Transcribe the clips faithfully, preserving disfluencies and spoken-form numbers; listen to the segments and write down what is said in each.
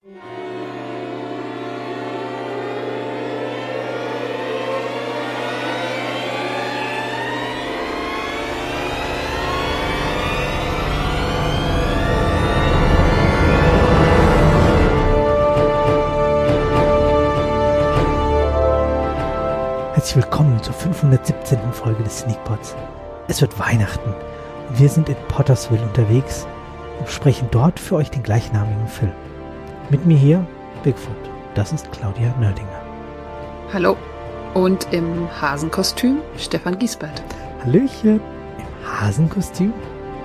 Herzlich willkommen zur fünfhundertsiebzehnten Folge des Sneakpods. Es wird Weihnachten und wir sind in Pottersville unterwegs und besprechen dort für euch den gleichnamigen Film. Mit mir hier Bigfoot, das ist Claudia Nördinger. Hallo, und im Hasenkostüm Stefan Giesbert. Hallöchen, im Hasenkostüm?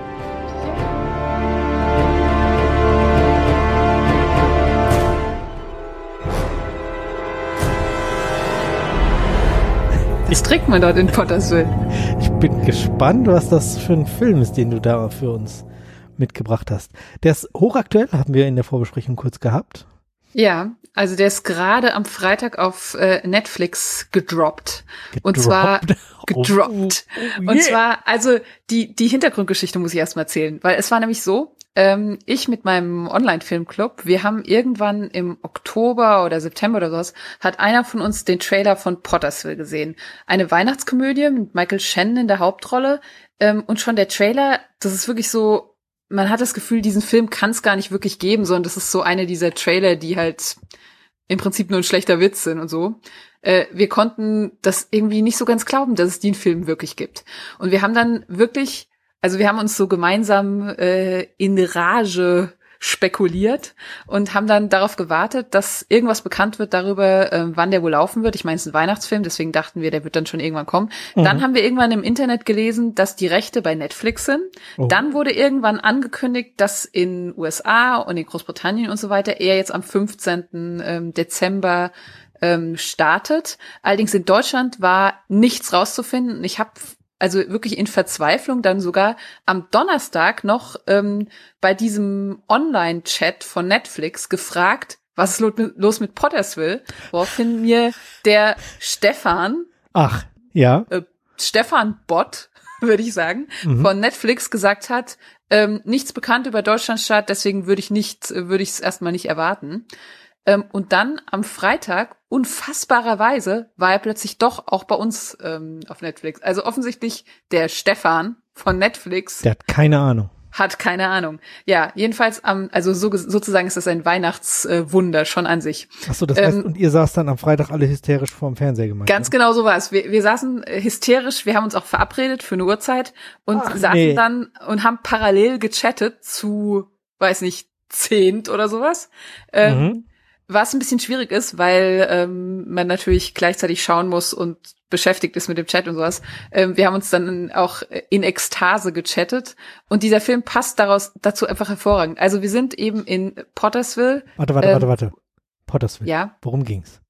Was trägt man dort in Pottersville? Ich bin gespannt, was das für ein Film ist, den du da für uns mitgebracht hast. Der ist hochaktuell, haben wir in der Vorbesprechung kurz gehabt. Ja, also der ist gerade am Freitag auf äh, Netflix gedroppt. gedroppt. Und zwar gedroppt. Oh, oh, yeah. Und zwar, also die die Hintergrundgeschichte muss ich erstmal erzählen, weil es war nämlich so, ähm, ich mit meinem Online-Filmclub, wir haben irgendwann im Oktober oder September oder sowas, hat einer von uns den Trailer von Pottersville gesehen. Eine Weihnachtskomödie mit Michael Shannon in der Hauptrolle. Ähm, und schon der Trailer, das ist wirklich so, man hat das Gefühl, diesen Film kann es gar nicht wirklich geben, sondern das ist so eine dieser Trailer, die halt im Prinzip nur ein schlechter Witz sind und so. Äh, wir konnten das irgendwie nicht so ganz glauben, dass es den Film wirklich gibt. Und wir haben dann wirklich, also wir haben uns so gemeinsam äh, in Rage spekuliert und haben dann darauf gewartet, dass irgendwas bekannt wird darüber, äh, wann der wohl laufen wird. Ich meine, es ist ein Weihnachtsfilm, deswegen dachten wir, der wird dann schon irgendwann kommen. Mhm. Dann haben wir irgendwann im Internet gelesen, dass die Rechte bei Netflix sind. Oh. Dann wurde irgendwann angekündigt, dass in U S A und in Großbritannien und so weiter er jetzt am fünfzehnten Ähm, Dezember ähm, startet. Allerdings in Deutschland war nichts rauszufinden. Ich habe also wirklich in Verzweiflung dann sogar am Donnerstag noch ähm, bei diesem Online-Chat von Netflix gefragt, was ist lo- los mit Pottersville, woraufhin mir der Stefan, ach, ja, äh, Stefan Bott, würde ich sagen, mhm. von Netflix gesagt hat, ähm, nichts bekannt über Deutschlandstart, deswegen würde ich nicht, würde ich es erstmal nicht erwarten. Ähm, und dann am Freitag, unfassbarerweise, war er plötzlich doch auch bei uns ähm, auf Netflix. Also offensichtlich der Stefan von Netflix. Der hat keine Ahnung. Hat keine Ahnung. Ja, jedenfalls, am, also so, sozusagen ist das ein Weihnachtswunder äh, schon an sich. Ach so, das heißt, ähm, und ihr saß dann am Freitag alle hysterisch vorm Fernseher gemeinsam? Ganz genau so war es. Wir, wir saßen hysterisch, wir haben uns auch verabredet für eine Uhrzeit und Ach, saßen nee. dann und haben parallel gechattet zu, weiß nicht, zehnt oder sowas. Ähm, mhm. Was ein bisschen schwierig ist, weil ähm, man natürlich gleichzeitig schauen muss und beschäftigt ist mit dem Chat und sowas. Ähm, wir haben uns dann auch in Ekstase gechattet und dieser Film passt daraus dazu einfach hervorragend. Also wir sind eben in Pottersville. Warte, warte, ähm, warte, warte. Pottersville. Ja. Worum ging's?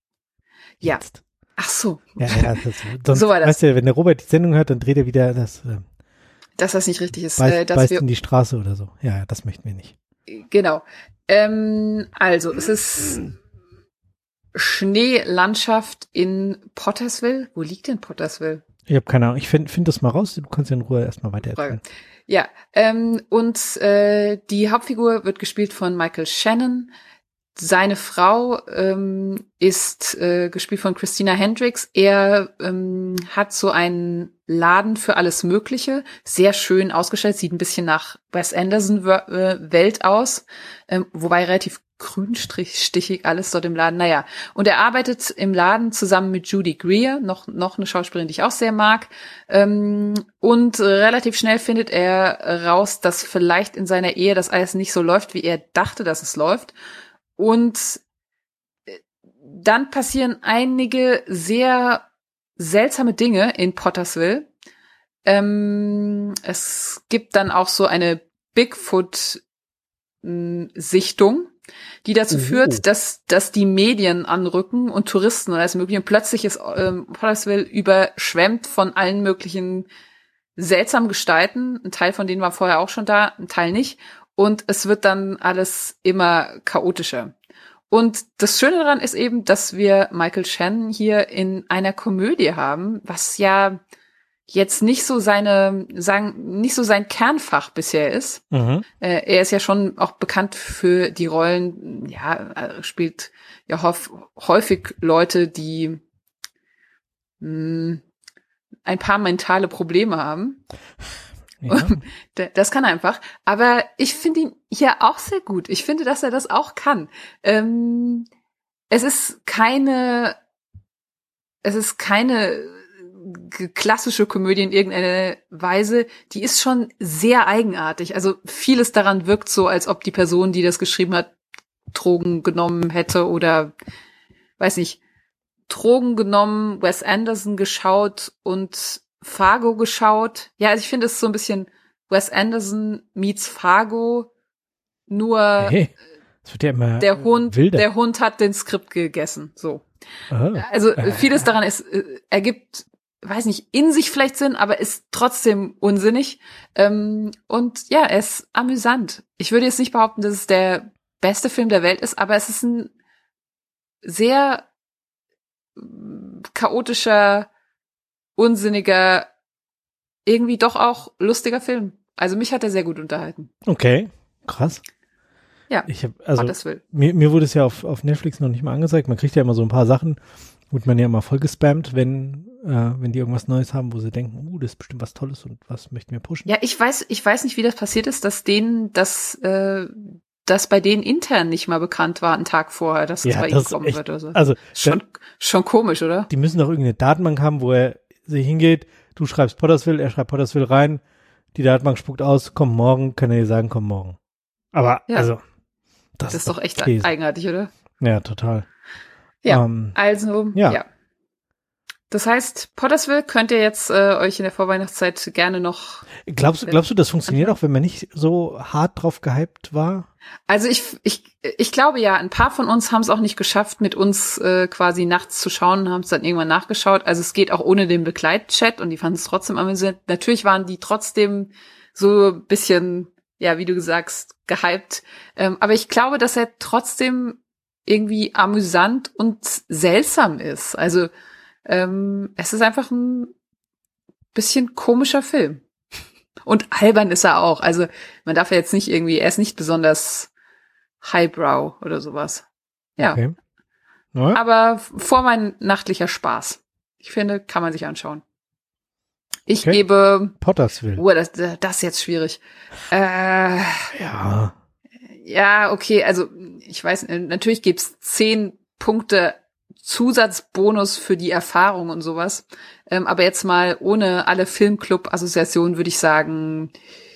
Jetzt. Ja. Ach so. Ja, ja, das, sonst, so war das. Weißt du, wenn der Robert die Sendung hört, dann dreht er wieder das. Äh, dass das nicht richtig ist. Beißt, äh, dass beißt wir in die Straße oder so. Ja, ja, das möchten wir nicht. Genau. Ähm, also, es ist Schneelandschaft in Pottersville. Wo liegt denn Pottersville? Ich habe keine Ahnung. Ich finde find das mal raus. Du kannst in Ruhe erstmal weiter erzählen. Ja, ähm, und äh, die Hauptfigur wird gespielt von Michael Shannon. Seine Frau ähm, ist äh, gespielt von Christina Hendricks. Er ähm, hat so einen Laden für alles Mögliche, sehr schön ausgestellt, sieht ein bisschen nach Wes Anderson äh, Welt aus, ähm, wobei relativ grünstichig alles dort im Laden. Naja, und er arbeitet im Laden zusammen mit Judy Greer, noch noch eine Schauspielerin, die ich auch sehr mag. Ähm, und relativ schnell findet er raus, dass vielleicht in seiner Ehe das alles nicht so läuft, wie er dachte, dass es läuft. Und dann passieren einige sehr seltsame Dinge in Pottersville. Ähm, es gibt dann auch so eine Bigfoot-Sichtung, die dazu uh. führt, dass dass die Medien anrücken und Touristen und alles mögliche. Und plötzlich ist ähm, Pottersville überschwemmt von allen möglichen seltsamen Gestalten. Ein Teil von denen war vorher auch schon da, ein Teil nicht. Und es wird dann alles immer chaotischer. Und das Schöne daran ist eben, dass wir Michael Shannon hier in einer Komödie haben, was ja jetzt nicht so seine, sagen, nicht so sein Kernfach bisher ist. Mhm. Äh, er ist ja schon auch bekannt für die Rollen, ja, er spielt ja häufig, häufig Leute, die mh, ein paar mentale Probleme haben. Ja. Das kann er einfach. Aber ich finde ihn hier auch sehr gut. Ich finde, dass er das auch kann. Ähm, es ist keine, es ist keine klassische Komödie in irgendeiner Weise. Die ist schon sehr eigenartig. Also vieles daran wirkt so, als ob die Person, die das geschrieben hat, Drogen genommen hätte oder, weiß nicht, Drogen genommen, Wes Anderson geschaut und Fargo geschaut. Ja, also ich finde, es ist so ein bisschen Wes Anderson meets Fargo, nur hey, das wird ja immer der Hund, wilder. der Hund hat den Skript gegessen, so. Aha. Also vieles daran ist, ergibt, weiß nicht, in sich vielleicht Sinn, aber ist trotzdem unsinnig. Und ja, er ist amüsant. Ich würde jetzt nicht behaupten, dass es der beste Film der Welt ist, aber es ist ein sehr chaotischer, unsinniger, irgendwie doch auch lustiger Film. Also mich hat er sehr gut unterhalten. Okay, krass. Ja, ich hab, also das will. Mir, mir wurde es ja auf, auf Netflix noch nicht mal angezeigt. Man kriegt ja immer so ein paar Sachen, wird man ja immer voll gespammt, wenn, äh, wenn die irgendwas Neues haben, wo sie denken, uh, das ist bestimmt was Tolles und was möchten wir pushen. Ja, ich weiß, ich weiß nicht, wie das passiert ist, dass denen, dass, äh, dass bei denen intern nicht mal bekannt war, einen Tag vorher, dass es ja, bei das ihm kommen echt, wird oder so. Also schon, da, schon komisch, oder? Die müssen doch irgendeine Datenbank haben, wo er sich hingeht, du schreibst Pottersville, er schreibt Pottersville rein, die Datenbank spuckt aus, komm morgen, kann er dir sagen, komm morgen. Aber, ja. also, das, das ist doch echt Käse. eigenartig, oder? Ja, total. Ja, ähm, also, ja. ja. Das heißt, Pottersville könnt ihr jetzt äh, euch in der Vorweihnachtszeit gerne noch... Glaubst, glaubst du, das funktioniert auch, wenn man nicht so hart drauf gehypt war? Also ich, ich, ich glaube ja, ein paar von uns haben es auch nicht geschafft, mit uns äh, quasi nachts zu schauen und haben es dann irgendwann nachgeschaut. Also es geht auch ohne den Begleitchat und die fanden es trotzdem amüsant. Natürlich waren die trotzdem so ein bisschen, ja, wie du sagst, gehypt. Ähm, aber ich glaube, dass er trotzdem irgendwie amüsant und seltsam ist. Also ähm, es ist einfach ein bisschen komischer Film. Und albern ist er auch. Also man darf ja jetzt nicht irgendwie, er ist nicht besonders highbrow oder sowas. Ja. Okay. Ja. Aber vorweihnachtlicher Spaß. Ich finde, kann man sich anschauen. Ich okay. gebe Pottersville. Oh, das, das ist jetzt schwierig. Äh, ja. Ja, okay, also ich weiß, natürlich gibt's zehn Punkte Zusatzbonus für die Erfahrung und sowas. Ähm, aber jetzt mal ohne alle Filmclub-Assoziationen würde ich sagen,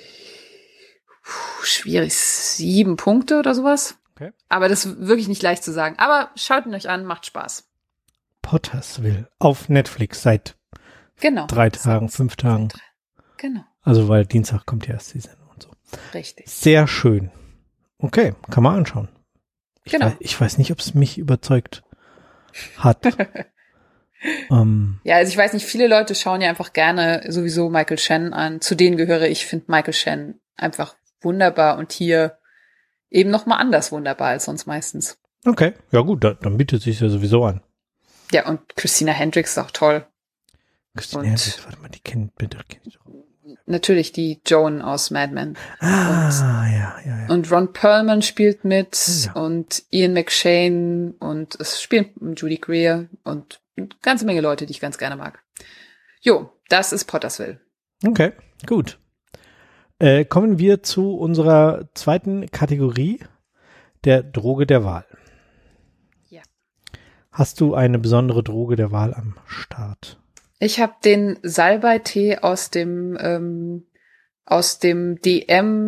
pff, schwierig, sieben Punkte oder sowas. Okay. Aber das ist wirklich nicht leicht zu sagen. Aber schaut ihn euch an, macht Spaß. Pottersville auf Netflix seit genau. drei Tagen, fünf Tagen. Genau. Also weil Dienstag kommt ja erst die Sendung und so. Richtig. Sehr schön. Okay, kann man anschauen. Ich, genau. weiß, ich weiß nicht, ob es mich überzeugt hat. um, ja, also ich weiß nicht, viele Leute schauen ja einfach gerne sowieso Michael Shannon an. Zu denen gehöre ich, finde Michael Shannon einfach wunderbar und hier eben noch mal anders wunderbar als sonst meistens. Okay, ja gut, da, dann bietet es sich ja sowieso an. Ja, und Christina Hendricks ist auch toll. Christina und Hendricks, warte mal, die kennt bitte. Kenn ich doch. Natürlich die Joan aus Mad Men. Ah, und, ja, ja, ja. Und Ron Perlman spielt mit ja. und Ian McShane und es spielt Judy Greer und eine ganze Menge Leute, die ich ganz gerne mag. Jo, das ist Pottersville. Okay, gut. Äh, kommen wir zu unserer zweiten Kategorie, der Droge der Wahl. Ja. Hast du eine besondere Droge der Wahl am Start? Ich habe den Salbei-Tee aus dem ähm, aus dem D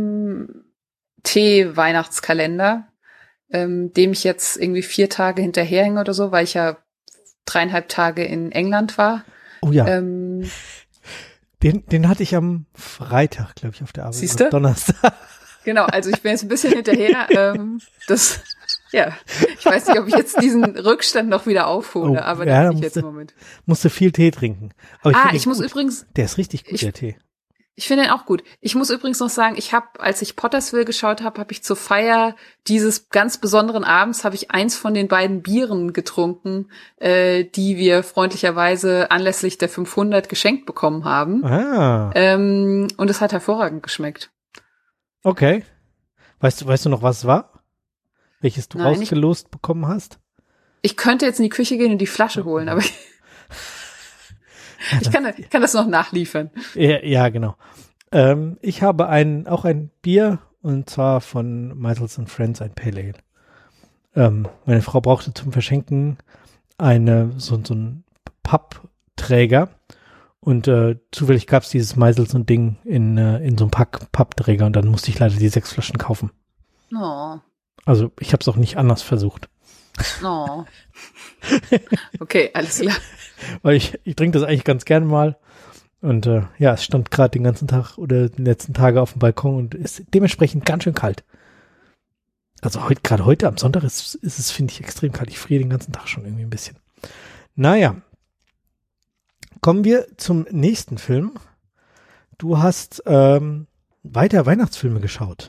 M-Tee-Weihnachtskalender, ähm, dem ich jetzt irgendwie vier Tage hinterherhänge oder so, weil ich ja dreieinhalb Tage in England war. Oh ja. Ähm, den, den hatte ich am Freitag, glaube ich, auf der Arbeit. Siehste? Donnerstag. Genau, also ich bin jetzt ein bisschen hinterher. ähm, das, ja, ich weiß nicht, ob ich jetzt diesen Rückstand noch wieder aufhole, Oh, aber ja, das da nicht jetzt musste- im Moment. Musste viel Tee trinken. Aber ich Ah, find den ich muss gut. übrigens, Der ist richtig gut, ich- der Tee. Ich finde ihn auch gut. Ich muss übrigens noch sagen, ich habe, als ich Pottersville geschaut habe, habe ich zur Feier dieses ganz besonderen Abends, habe ich eins von den beiden Bieren getrunken, äh, die wir freundlicherweise anlässlich der fünfhundert geschenkt bekommen haben. Ah. Ähm, und es hat hervorragend geschmeckt. Okay. Weißt du, weißt du noch, was es war? Welches du Nein, rausgelost ich, bekommen hast? Ich könnte jetzt in die Küche gehen und die Flasche holen, aber ich, ich kann, kann das noch nachliefern. Ja, ja genau. Ähm, ich habe ein, auch ein Bier, und zwar von Meisels and Friends, ein Pale Ale. Ähm, meine Frau brauchte zum Verschenken eine, so, so einen Pappträger, und äh, zufällig gab es dieses Meisels und Ding in, äh, in so einem Pack Pappträger, und dann musste ich leider die sechs Flaschen kaufen. Oh. Also ich habe es auch nicht anders versucht. Oh. Okay, alles klar. Weil ich, ich trinke das eigentlich ganz gerne mal. Und äh, ja, es stand gerade den ganzen Tag oder die letzten Tage auf dem Balkon und ist dementsprechend ganz schön kalt. Also heute, gerade heute am Sonntag ist, ist es, finde ich, extrem kalt. Ich friere den ganzen Tag schon irgendwie ein bisschen. Naja. Kommen wir zum nächsten Film. Du hast ähm, weiter Weihnachtsfilme geschaut.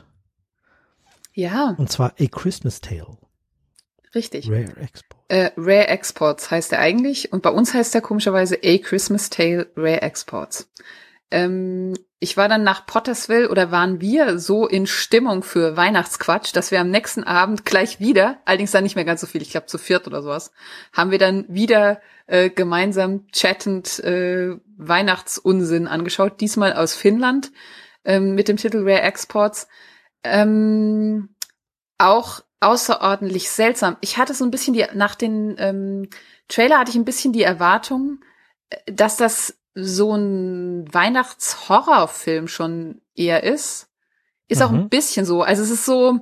Ja. Und zwar A Christmas Tale. Richtig. Rare Exports. Äh, Rare Exports heißt er eigentlich. Und bei uns heißt er komischerweise A Christmas Tale Rare Exports. Ähm, ich war dann nach Pottersville, oder waren wir so in Stimmung für Weihnachtsquatsch, dass wir am nächsten Abend gleich wieder, allerdings dann nicht mehr ganz so viel, ich glaube zu viert oder sowas, haben wir dann wieder äh, gemeinsam chattend äh, Weihnachtsunsinn angeschaut. Diesmal aus Finnland ähm, mit dem Titel Rare Exports. Ähm, auch außerordentlich seltsam. Ich hatte so ein bisschen die, nach den ähm, Trailer hatte ich ein bisschen die Erwartung, dass das so ein Weihnachtshorrorfilm schon eher ist. Ist mhm. auch ein bisschen so. Also es ist so,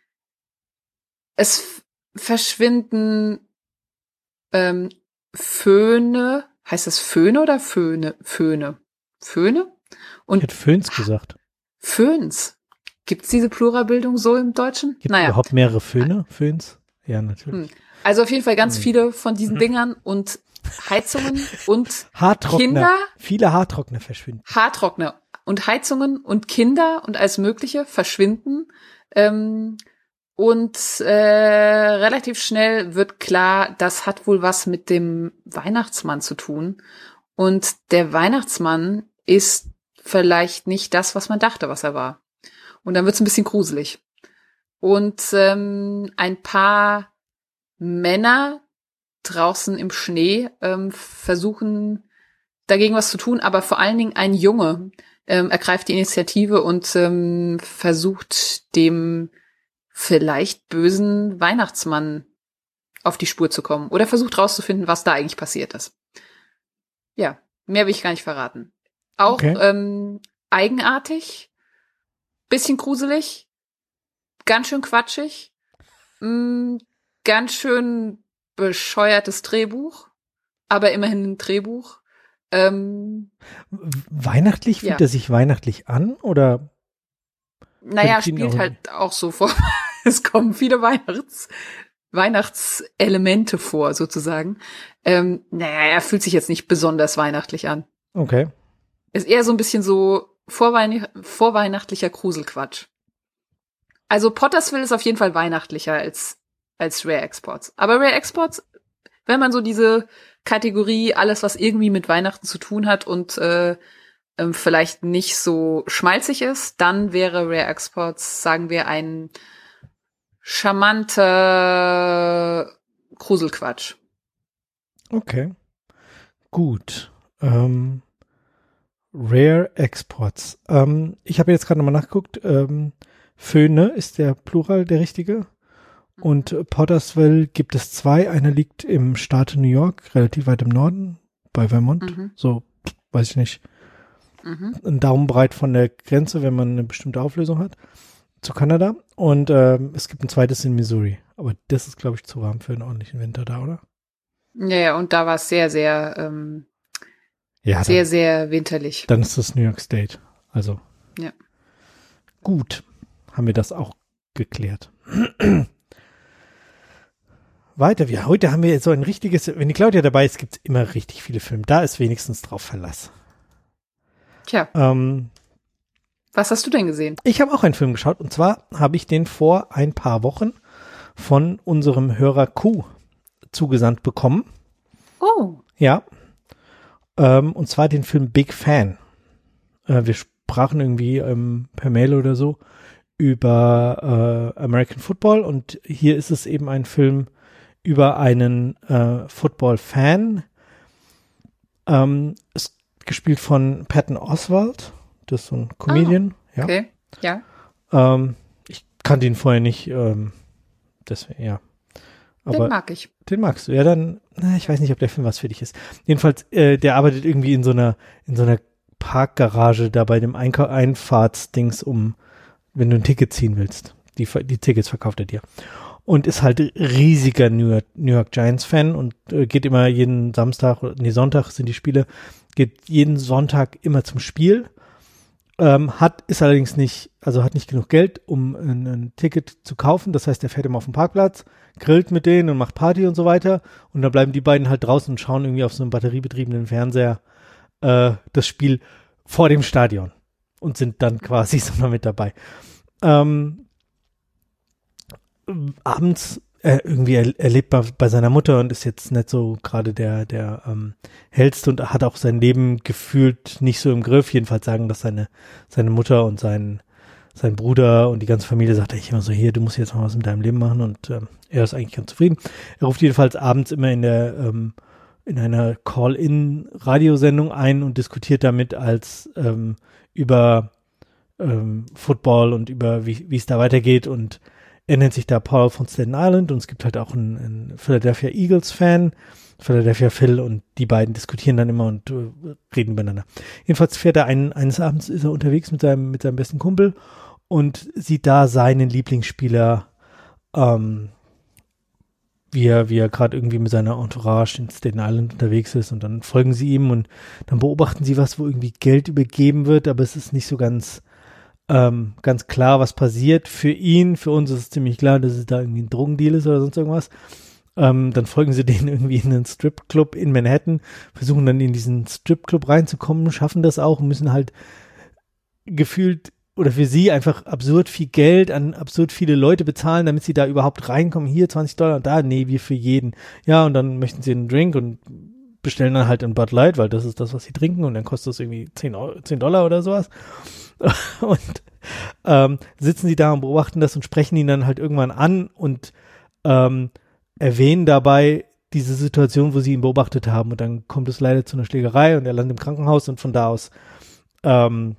es f- verschwinden ähm, Föhne, heißt das Föhne oder Föhne? Föhne. Föhne? Und ich hätte Föhns gesagt. Föhns. Gibt's diese Pluralbildung so im Deutschen? Gibt es naja. überhaupt mehrere Föhne? Föhns? Ja, natürlich. Also auf jeden Fall ganz viele von diesen Dingern und Heizungen und Haartrockner. Kinder. Viele Haartrockner verschwinden. Haartrockner und Heizungen und Kinder und alles Mögliche verschwinden. Ähm, und äh, relativ schnell wird klar, das hat wohl was mit dem Weihnachtsmann zu tun. Und der Weihnachtsmann ist vielleicht nicht das, was man dachte, was er war. Und dann wird's ein bisschen gruselig. Und ähm, ein paar Männer draußen im Schnee ähm, versuchen dagegen was zu tun, aber vor allen Dingen ein Junge ähm, ergreift die Initiative und ähm, versucht dem vielleicht bösen Weihnachtsmann auf die Spur zu kommen oder versucht rauszufinden, was da eigentlich passiert ist. Ja, mehr will ich gar nicht verraten. Auch okay. ähm, eigenartig, bisschen gruselig, ganz schön quatschig, mh, ganz schön bescheuertes Drehbuch, aber immerhin ein Drehbuch. Ähm, weihnachtlich? Fühlt ja. er sich weihnachtlich an, oder? Naja, spielt auch halt auch so vor. Es kommen viele Weihnachts, Weihnachtselemente vor, sozusagen. Ähm, naja, er fühlt sich jetzt nicht besonders weihnachtlich an. Okay. Ist eher so ein bisschen so vorweihn- vorweihnachtlicher Gruselquatsch. Also Pottersville ist auf jeden Fall weihnachtlicher als als Rare Exports. Aber Rare Exports, wenn man so diese Kategorie, alles was irgendwie mit Weihnachten zu tun hat und äh, ähm, vielleicht nicht so schmalzig ist, dann wäre Rare Exports, sagen wir, ein charmanter Gruselquatsch. Okay, gut. Ähm, Rare Exports. Ähm, ich habe jetzt gerade nochmal nachgeguckt. Ähm, Föhne ist der Plural der richtige. Und Pottersville gibt es zwei. Einer liegt im Staate New York, relativ weit im Norden, bei Vermont. Mhm. So, weiß ich nicht. Mhm. Ein Daumen breit von der Grenze, wenn man eine bestimmte Auflösung hat, zu Kanada. Und ähm, es gibt ein zweites in Missouri. Aber das ist, glaube ich, zu warm für einen ordentlichen Winter da, oder? Ja, ja, und da war es sehr, sehr, ähm, ja, sehr, dann, sehr winterlich. Dann ist das New York State. Also. Ja. Gut. Haben wir das auch geklärt. Weiter, wir, heute haben wir so ein richtiges, wenn die Claudia dabei ist, gibt es immer richtig viele Filme. Da ist wenigstens drauf Verlass. Tja. Ähm, Was hast du denn gesehen? Ich habe auch einen Film geschaut und zwar habe ich den vor ein paar Wochen von unserem Hörer Q zugesandt bekommen. Oh. Ja. Ähm, und zwar den Film Big Fan. Äh, wir sprachen irgendwie ähm, per Mail oder so über äh, American Football und hier ist es eben ein Film über einen äh, Football-Fan. Ähm, ist gespielt von Patton Oswalt. Das ist so ein Comedian. Oh, ja. Okay, ja. Ähm, ich kannte ihn vorher nicht. Ähm, deswegen, ja. Aber Den mag ich. Den magst du. Ja, dann, na, ich weiß nicht, ob der Film was für dich ist. Jedenfalls, äh, der arbeitet irgendwie in so einer, in so einer Parkgarage da bei dem Einkau- Einfahrtsdings um, wenn du ein Ticket ziehen willst. Die, die Tickets verkauft er dir. Und ist halt riesiger New York, New York Giants Fan und äh, geht immer jeden Samstag, nee, Sonntag sind die Spiele, geht jeden Sonntag immer zum Spiel. Ähm, hat, ist allerdings nicht, also hat nicht genug Geld, um ein, ein Ticket zu kaufen. Das heißt, er fährt immer auf den Parkplatz, grillt mit denen und macht Party und so weiter. Und dann bleiben die beiden halt draußen und schauen irgendwie auf so einem batteriebetriebenen Fernseher äh, das Spiel vor dem Stadion und sind dann quasi so mal mit dabei. Ähm, abends äh, irgendwie er, er lebt bei, bei seiner Mutter und ist jetzt nicht so gerade der der ähm, hellste und hat auch sein Leben gefühlt nicht so im Griff. Jedenfalls sagen das seine seine Mutter und sein sein Bruder und die ganze Familie sagt eigentlich immer so, hier, du musst jetzt mal was mit deinem Leben machen und ähm, er ist eigentlich ganz zufrieden. Er ruft jedenfalls abends immer in der ähm, in einer Call-in-Radiosendung ein und diskutiert damit als ähm, über ähm, Football und über wie wie es da weitergeht und er nennt sich da Paul von Staten Island und es gibt halt auch einen, einen Philadelphia Eagles-Fan, Philadelphia Phil und die beiden diskutieren dann immer und äh, reden miteinander. Jedenfalls fährt er einen, eines Abends ist er unterwegs mit seinem, mit seinem besten Kumpel und sieht da seinen Lieblingsspieler, ähm, wie er, wie er gerade irgendwie mit seiner Entourage in Staten Island unterwegs ist und dann folgen sie ihm und dann beobachten sie was, wo irgendwie Geld übergeben wird, aber es ist nicht so ganz Ähm, ganz klar, was passiert. Für ihn, für uns ist es ziemlich klar, dass es da irgendwie ein Drogendeal ist oder sonst irgendwas. Ähm, dann folgen sie denen irgendwie in einen Stripclub in Manhattan, versuchen dann in diesen Stripclub reinzukommen, schaffen das auch und müssen halt gefühlt oder für sie einfach absurd viel Geld an absurd viele Leute bezahlen, damit sie da überhaupt reinkommen. Hier zwanzig Dollar und da, nee, wir für jeden. Ja, und dann möchten sie einen Drink und bestellen dann halt einen Bud Light, weil das ist das, was sie trinken und dann kostet es irgendwie zehn Dollar oder sowas. Und ähm, sitzen sie da und beobachten das und sprechen ihn dann halt irgendwann an und ähm, erwähnen dabei diese Situation, wo sie ihn beobachtet haben und dann kommt es leider zu einer Schlägerei und er landet im Krankenhaus und von da aus ähm,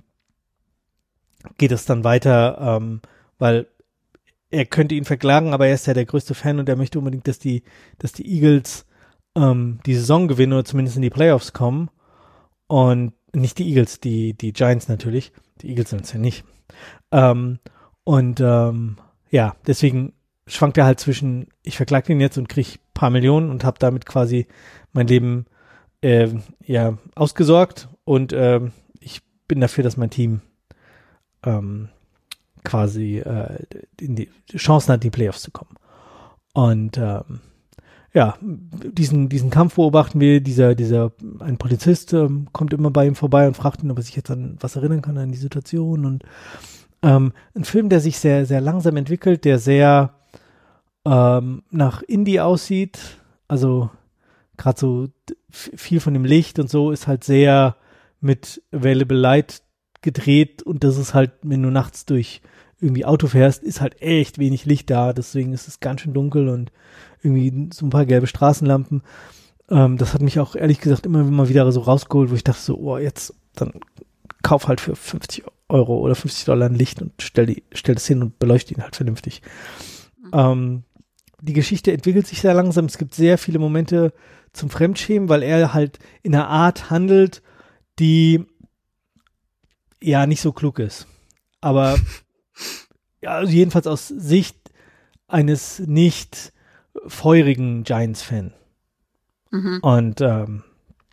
geht es dann weiter, ähm, weil er könnte ihn verklagen, aber er ist ja der größte Fan und er möchte unbedingt, dass die, dass die Eagles ähm, die Saison gewinnen oder zumindest in die Playoffs kommen und nicht die Eagles, die, die Giants natürlich. Die Eagles sind es ja nicht. Ähm, und ähm, ja, deswegen schwankt er halt zwischen, ich verklage ihn jetzt und kriege ein paar Millionen und habe damit quasi mein Leben äh, ja ausgesorgt und äh, ich bin dafür, dass mein Team ähm, quasi äh, in die Chancen hat, in die Playoffs zu kommen. Und ähm, ja, diesen, diesen Kampf beobachten wir, dieser, dieser, ein Polizist ähm, kommt immer bei ihm vorbei und fragt ihn, ob er sich jetzt an was erinnern kann, an die Situation und ähm, ein Film, der sich sehr, sehr langsam entwickelt, der sehr ähm, nach Indie aussieht, also gerade so viel von dem Licht und so ist halt sehr mit Available Light gedreht und das ist halt, wenn du nachts durch irgendwie Auto fährst, ist halt echt wenig Licht da, deswegen ist es ganz schön dunkel und irgendwie so ein paar gelbe Straßenlampen. Ähm, das hat mich auch ehrlich gesagt immer mal wieder so rausgeholt, wo ich dachte so, oh, jetzt, dann kauf halt für fünfzig Euro oder fünfzig Dollar ein Licht und stell die, stell das hin und beleuchte ihn halt vernünftig. Mhm. Ähm, die Geschichte entwickelt sich sehr langsam. Es gibt sehr viele Momente zum Fremdschämen, weil er halt in einer Art handelt, die ja nicht so klug ist. Aber ja, also jedenfalls aus Sicht eines nicht feurigen Giants-Fan. Mhm. Und ähm,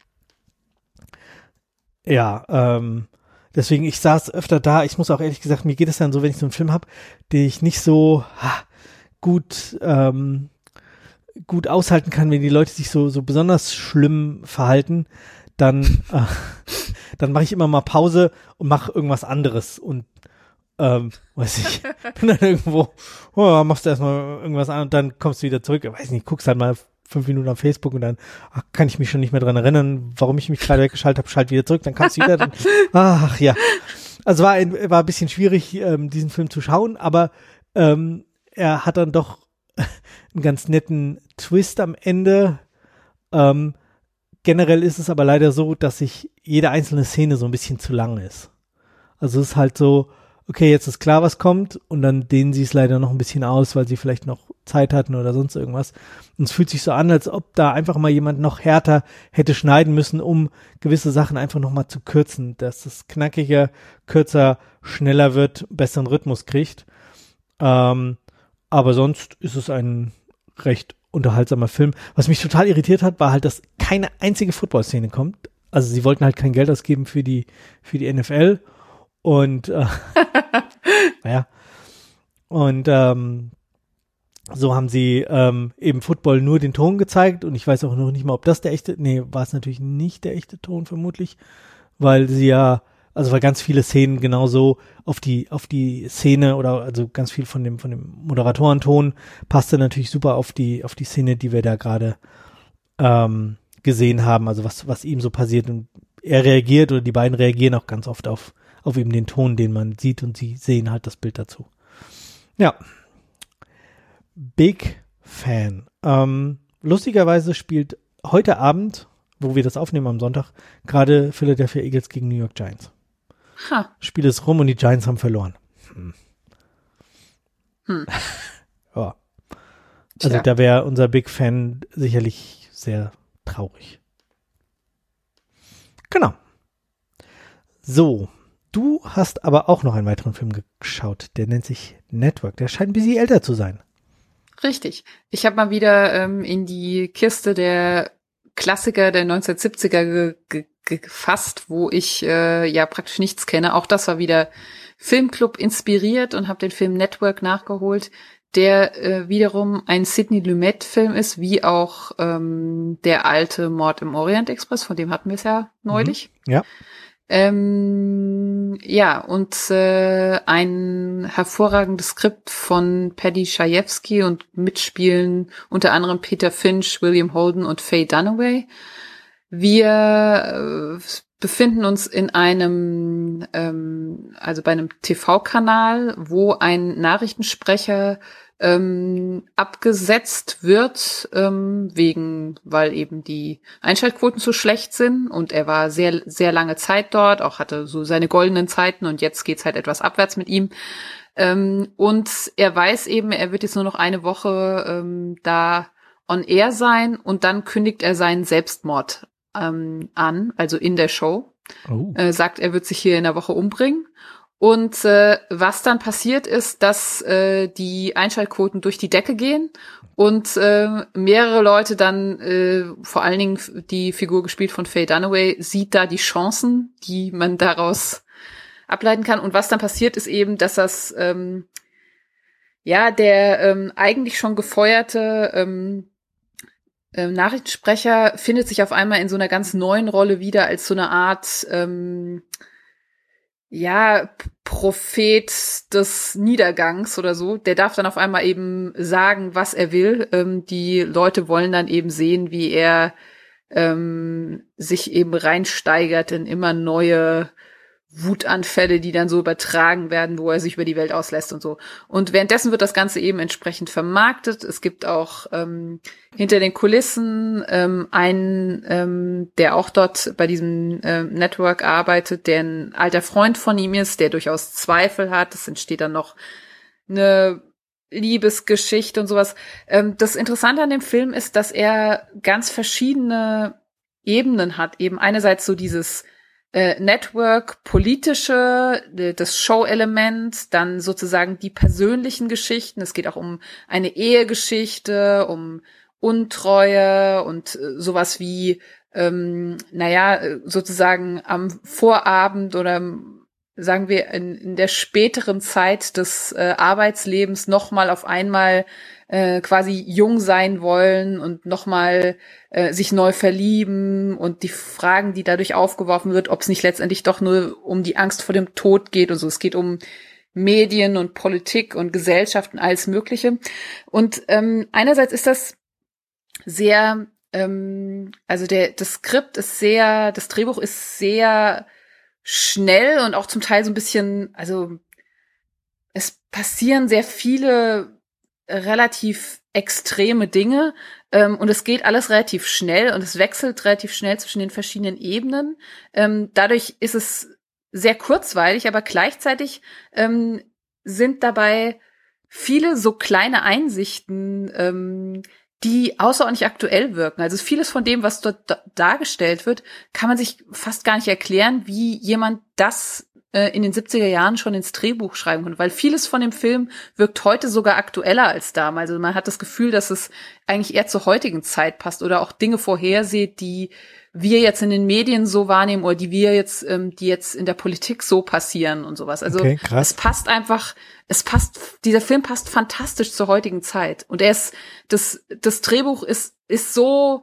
ja, ähm, deswegen, ich saß öfter da, ich muss auch ehrlich gesagt, mir geht es dann so, wenn ich so einen Film habe, den ich nicht so ha, gut ähm, gut aushalten kann, wenn die Leute sich so so besonders schlimm verhalten, dann äh, dann mache ich immer mal Pause und mache irgendwas anderes und ähm, weiß ich, bin dann irgendwo, oh, machst du erstmal irgendwas an und dann kommst du wieder zurück, weiß nicht, guckst halt mal fünf Minuten auf Facebook und dann ach, kann ich mich schon nicht mehr dran erinnern, warum ich mich gerade weggeschaltet habe, schalt wieder zurück, dann kannst du wieder, dann, ach ja. Also war ein, war ein bisschen schwierig, ähm, diesen Film zu schauen, aber ähm, er hat dann doch einen ganz netten Twist am Ende. Ähm, generell ist es aber leider so, dass sich jede einzelne Szene so ein bisschen zu lang ist. Also es ist halt so, okay, jetzt ist klar, was kommt und dann dehnen sie es leider noch ein bisschen aus, weil sie vielleicht noch Zeit hatten oder sonst irgendwas. Und es fühlt sich so an, als ob da einfach mal jemand noch härter hätte schneiden müssen, um gewisse Sachen einfach noch mal zu kürzen, dass es knackiger, kürzer, schneller wird, besseren Rhythmus kriegt. Ähm, aber sonst ist es ein recht unterhaltsamer Film. Was mich total irritiert hat, war halt, dass keine einzige Football-Szene kommt. Also sie wollten halt kein Geld ausgeben für die, für die N F L. Und äh, naja, und ähm, so haben sie ähm, eben Football nur den Ton gezeigt und ich weiß auch noch nicht mal, ob das der echte, nee, war es natürlich nicht der echte Ton vermutlich, weil sie ja, also weil ganz viele Szenen genauso auf die auf die Szene oder also ganz viel von dem von dem Moderatorenton passte natürlich super auf die auf die Szene, die wir da gerade ähm, gesehen haben, also was was ihm so passiert und er reagiert oder die beiden reagieren auch ganz oft auf auf eben den Ton, den man sieht und sie sehen halt das Bild dazu. Ja. Big Fan. Ähm, lustigerweise spielt heute Abend, wo wir das aufnehmen am Sonntag, gerade Philadelphia Eagles gegen New York Giants. Ha. Spiel ist rum und die Giants haben verloren. Hm. Hm. Ja. Also Tja. da wäre unser Big Fan sicherlich sehr traurig. Genau. So. Du hast aber auch noch einen weiteren Film geschaut, der nennt sich Network. Der scheint ein bisschen älter zu sein. Richtig. Ich habe mal wieder ähm, in die Kiste der Klassiker der neunzehnhundertsiebziger ge- ge- ge- gefasst, wo ich äh, ja praktisch nichts kenne. Auch das war wieder Filmclub inspiriert und habe den Film Network nachgeholt, der äh, wiederum ein Sidney Lumet-Film ist, wie auch ähm, der alte Mord im Orient Express, von dem hatten wir es ja neulich. Mhm. Ja. Ähm, ja, und äh, ein hervorragendes Skript von Paddy Chayefsky und mitspielen unter anderem Peter Finch, William Holden und Faye Dunaway. Wir äh, befinden uns in einem, ähm, also bei einem T V-Kanal, wo ein Nachrichtensprecher ähm, abgesetzt wird, ähm, wegen, weil eben die Einschaltquoten zu schlecht sind und er war sehr, sehr lange Zeit dort, auch hatte so seine goldenen Zeiten und jetzt geht's halt etwas abwärts mit ihm. Ähm, und er weiß eben, er wird jetzt nur noch eine Woche ähm, da on air sein und dann kündigt er seinen Selbstmord ähm, an, also in der Show. Oh. Äh, sagt, er wird sich hier in der Woche umbringen. Und äh, was dann passiert ist, dass äh, die Einschaltquoten durch die Decke gehen und äh, mehrere Leute dann, äh, vor allen Dingen die Figur gespielt von Faye Dunaway, sieht da die Chancen, die man daraus ableiten kann. Und was dann passiert, ist eben, dass das ähm, ja der ähm, eigentlich schon gefeuerte ähm, äh, Nachrichtensprecher findet sich auf einmal in so einer ganz neuen Rolle wieder als so eine Art ähm, ja, Prophet des Niedergangs oder so, der darf dann auf einmal eben sagen, was er will. Ähm, die Leute wollen dann eben sehen, wie er ähm, sich eben reinsteigert in immer neue Wutanfälle, die dann so übertragen werden, wo er sich über die Welt auslässt und so. Und währenddessen wird das Ganze eben entsprechend vermarktet. Es gibt auch ähm, hinter den Kulissen ähm, einen, ähm, der auch dort bei diesem ähm, Network arbeitet, der ein alter Freund von ihm ist, der durchaus Zweifel hat. Es entsteht dann noch eine Liebesgeschichte und sowas. Ähm, das Interessante an dem Film ist, dass er ganz verschiedene Ebenen hat. Eben einerseits so dieses Äh, Network, politische, das Show-Element, dann sozusagen die persönlichen Geschichten. Es geht auch um eine Ehegeschichte, um Untreue und äh, sowas wie, ähm, naja, sozusagen am Vorabend oder sagen wir in, in der späteren Zeit des äh, Arbeitslebens nochmal auf einmal äh, quasi jung sein wollen und nochmal äh, sich neu verlieben und die Fragen, die dadurch aufgeworfen wird, ob es nicht letztendlich doch nur um die Angst vor dem Tod geht und so. Es geht um Medien und Politik und Gesellschaft und alles Mögliche. Und ähm, einerseits ist das sehr, ähm, also der das Skript ist sehr, das Drehbuch ist sehr schnell und auch zum Teil so ein bisschen, also es passieren sehr viele relativ extreme Dinge ähm, und es geht alles relativ schnell und es wechselt relativ schnell zwischen den verschiedenen Ebenen. Ähm, dadurch ist es sehr kurzweilig, aber gleichzeitig ähm, sind dabei viele so kleine Einsichten, ähm, die außerordentlich aktuell wirken. Also vieles von dem, was dort da- dargestellt wird, kann man sich fast gar nicht erklären, wie jemand das äh, in den siebziger Jahren schon ins Drehbuch schreiben konnte. Weil vieles von dem Film wirkt heute sogar aktueller als damals. Also man hat das Gefühl, dass es eigentlich eher zur heutigen Zeit passt oder auch Dinge vorhersieht, die wir jetzt in den Medien so wahrnehmen oder die wir jetzt, ähm, die jetzt in der Politik so passieren und sowas. Also okay, krass. Es passt einfach, es passt, dieser Film passt fantastisch zur heutigen Zeit. Und er ist, das, das Drehbuch ist, ist so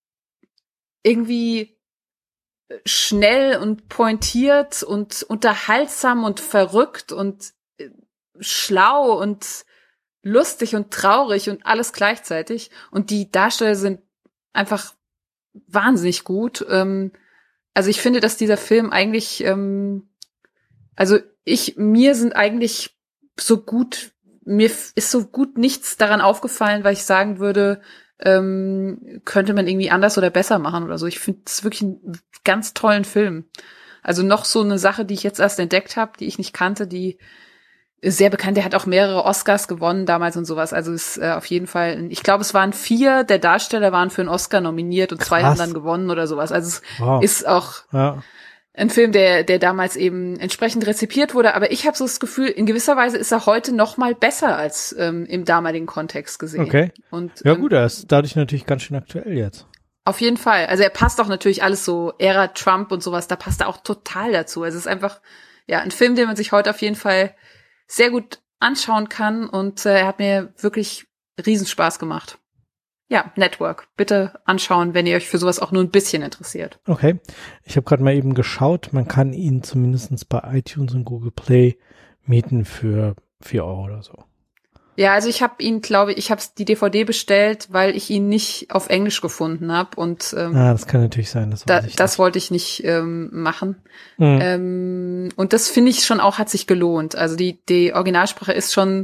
irgendwie schnell und pointiert und unterhaltsam und verrückt und schlau und lustig und traurig und alles gleichzeitig. Und die Darsteller sind einfach wahnsinnig gut. Ähm, also ich finde, dass dieser Film eigentlich, ähm, also ich, mir sind eigentlich so gut, mir ist so gut nichts daran aufgefallen, weil ich sagen würde, ähm, könnte man irgendwie anders oder besser machen oder so. Ich finde es wirklich einen ganz tollen Film. Also noch so eine Sache, die ich jetzt erst entdeckt habe, die ich nicht kannte, die ist sehr bekannt. Der hat auch mehrere Oscars gewonnen damals und sowas. Also ist äh, auf jeden Fall, ich glaube, es waren vier der Darsteller waren für einen Oscar nominiert und zwei Krass. haben dann gewonnen oder sowas. Also es Wow. ist auch Ja. ein Film, der der damals eben entsprechend rezipiert wurde. Aber ich habe so das Gefühl, in gewisser Weise ist er heute noch mal besser als ähm, im damaligen Kontext gesehen. Okay. Und, Ja ähm, gut, er ist dadurch natürlich ganz schön aktuell jetzt. auf jeden Fall. Also er passt auch natürlich alles so, Ära Trump und sowas, da passt er auch total dazu. Also es ist einfach, ja, ein Film, den man sich heute auf jeden Fall sehr gut anschauen kann und äh, er hat mir wirklich Riesenspaß gemacht. Ja, Network. Bitte anschauen, wenn ihr euch für sowas auch nur ein bisschen interessiert. Okay. Ich habe gerade mal eben geschaut, man kann ihn zumindest bei iTunes und Google Play mieten für vier Euro oder so. Ja, also ich habe ihn, glaube ich, ich habe die D V D bestellt, weil ich ihn nicht auf Englisch gefunden habe und ähm, Ah, das kann natürlich sein. Das, da, weiß ich das nicht. wollte ich nicht ähm, machen. Mhm. Ähm, und das finde ich schon auch, hat sich gelohnt. Also die, die Originalsprache ist schon,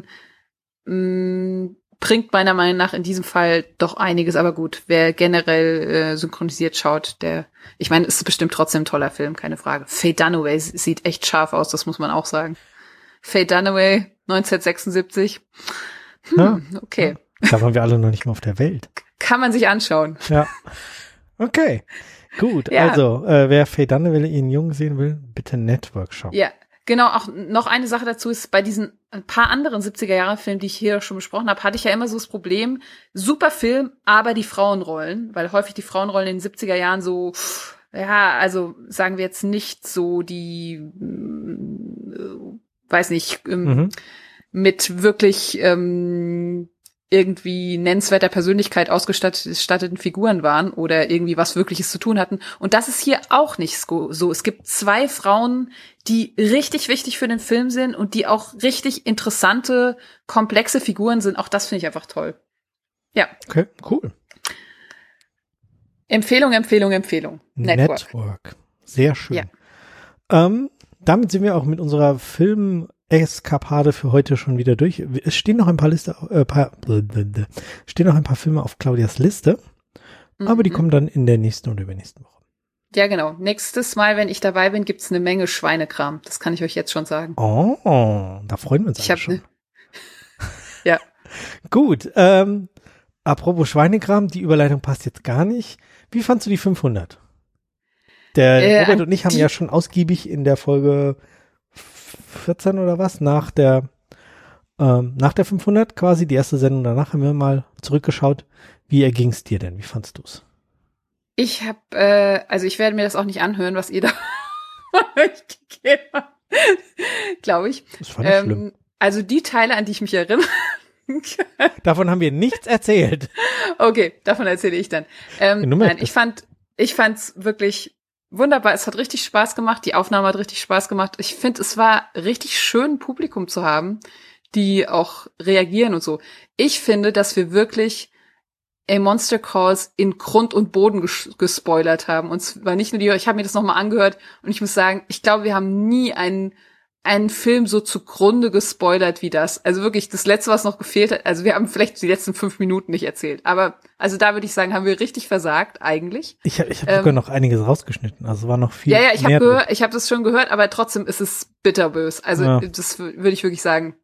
mh, bringt meiner Meinung nach in diesem Fall doch einiges. Aber gut, wer generell äh, synchronisiert schaut, der, ich meine, es ist bestimmt trotzdem ein toller Film, keine Frage. Faye Dunaway sieht echt scharf aus, das muss man auch sagen. Faye Dunaway, neunzehnhundertsechsundsiebzig. Hm, Ja. okay. Da waren wir alle noch nicht mal auf der Welt. Kann man sich anschauen. Ja. Okay. Gut. Ja. Also, äh, wer Faye Dunaway ihn jung sehen will, bitte Network schauen. Ja, genau. Auch noch eine Sache dazu ist, bei diesen ein paar anderen siebziger-Jahre-Filmen, die ich hier schon besprochen habe, hatte ich ja immer so das Problem, super Film, aber die Frauenrollen, weil häufig die Frauenrollen in den siebziger Jahren so, ja, also sagen wir jetzt nicht so die, äh, weiß nicht, ähm, Mhm. mit wirklich ähm, irgendwie nennenswerter Persönlichkeit ausgestatteten Figuren waren oder irgendwie was Wirkliches zu tun hatten. Und das ist hier auch nicht so. Es gibt zwei Frauen, die richtig wichtig für den Film sind und die auch richtig interessante, komplexe Figuren sind. Auch das finde ich einfach toll. Ja. Okay, cool. Empfehlung, Empfehlung, Empfehlung. Network. Network. Sehr schön. Ja. Ähm, damit sind wir auch mit unserer Film-Eskapade für heute schon wieder durch. Es stehen noch ein paar Liste, äh, paar, stehen noch ein paar Filme auf Claudias Liste, mhm. aber die kommen dann in der nächsten oder übernächsten Woche. Ja, genau. Nächstes Mal, wenn ich dabei bin, gibt's eine Menge Schweinekram. Das kann ich euch jetzt schon sagen. Oh, da freuen wir uns ich alle hab schon. Ne ja. Gut, ähm, apropos Schweinekram, die Überleitung passt jetzt gar nicht. Wie fandst du die fünfhundert? Der Äh, Robert und ich haben ja schon ausgiebig in der Folge vierzehn oder was, nach der ähm, nach der fünfhundert quasi, die erste Sendung danach, haben wir mal zurückgeschaut. Wie erging's dir denn? Wie fandst du's? Ich habe, äh, also ich werde mir das auch nicht anhören, was ihr da euch gegeben habt, glaube ich. Das fand ich Ähm, schlimm. also die Teile, an die ich mich erinnere, Davon haben wir nichts erzählt. Okay, davon erzähle ich dann. Ähm, nein, ich fand, ich fand's wirklich wunderbar. Es hat richtig Spaß gemacht. Die Aufnahme hat richtig Spaß gemacht. Ich finde, es war richtig schön, ein Publikum zu haben, die auch reagieren und so. Ich finde, dass wir wirklich A Monster Calls in Grund und Boden ges- gespoilert haben. Und zwar nicht nur die, ich habe mir das nochmal angehört und ich muss sagen, ich glaube, wir haben nie einen einen Film so zugrunde gespoilert wie das. Also wirklich, das Letzte, was noch gefehlt hat, also wir haben vielleicht die letzten fünf Minuten nicht erzählt, aber also da würde ich sagen, haben wir richtig versagt eigentlich. Ich habe ich hab ähm, sogar noch einiges rausgeschnitten, also war noch viel Ja, ja, ich habe mehr gehört, ich habe das schon gehört, aber trotzdem ist es bitterbös. Also ja. Das würde ich wirklich sagen,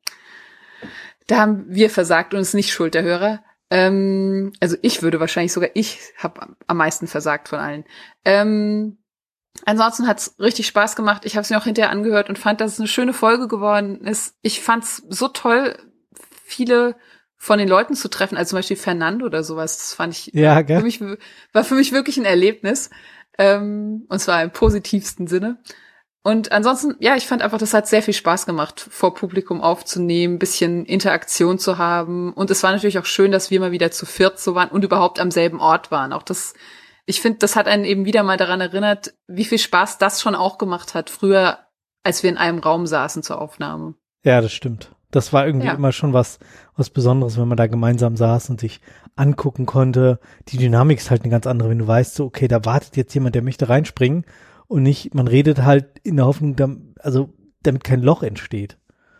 da haben wir versagt und es ist nicht Schuld der Hörer. Ähm, also ich würde wahrscheinlich sogar, ich habe am meisten versagt von allen. Ähm, Ansonsten hat's richtig Spaß gemacht. Ich habe es mir auch hinterher angehört und fand, dass es eine schöne Folge geworden ist. Ich fand's so toll, viele von den Leuten zu treffen, also zum Beispiel Fernando oder sowas. Das fand ich, ja, gell? Für mich, war für mich wirklich ein Erlebnis. Ähm, und zwar im positivsten Sinne. Und ansonsten, ja, ich fand einfach, das hat sehr viel Spaß gemacht, vor Publikum aufzunehmen, ein bisschen Interaktion zu haben. Und es war natürlich auch schön, dass wir mal wieder zu viert so waren und überhaupt am selben Ort waren. Auch das Ich finde, das hat einen eben wieder mal daran erinnert, wie viel Spaß das schon auch gemacht hat, früher, als wir in einem Raum saßen zur Aufnahme. Ja, das stimmt. Das war irgendwie ja. immer schon was, was Besonderes, wenn man da gemeinsam saß und sich angucken konnte. Die Dynamik ist halt eine ganz andere, wenn du weißt, so, okay, da wartet jetzt jemand, der möchte reinspringen und nicht, man redet halt in der Hoffnung, also damit kein Loch entsteht.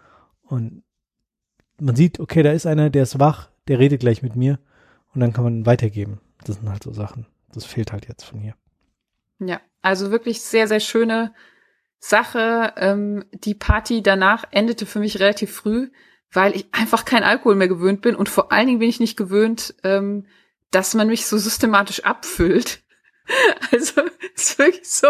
Und man sieht, okay, da ist einer, der ist wach, der redet gleich mit mir und dann kann man weitergeben. Das sind halt so Sachen. Das fehlt halt jetzt von hier. Ja, also wirklich sehr, sehr schöne Sache. Ähm, die Party danach endete für mich relativ früh, weil ich einfach kein Alkohol mehr gewöhnt bin und vor allen Dingen bin ich nicht gewöhnt, ähm, dass man mich so systematisch abfüllt. Also ist wirklich so.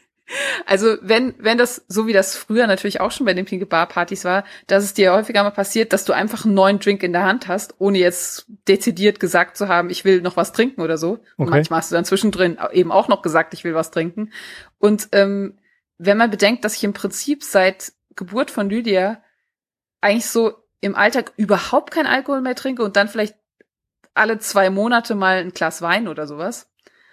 Also wenn wenn das, so wie das früher natürlich auch schon bei den Pinke Bar Partys war, dass es dir häufiger mal passiert, dass du einfach einen neuen Drink in der Hand hast, ohne jetzt dezidiert gesagt zu haben, ich will noch was trinken oder so. Okay. Und manchmal hast du dann zwischendrin eben auch noch gesagt, ich will was trinken. Und ähm, wenn man bedenkt, dass ich im Prinzip seit Geburt von Lydia eigentlich so im Alltag überhaupt kein Alkohol mehr trinke und dann vielleicht alle zwei Monate mal ein Glas Wein oder sowas.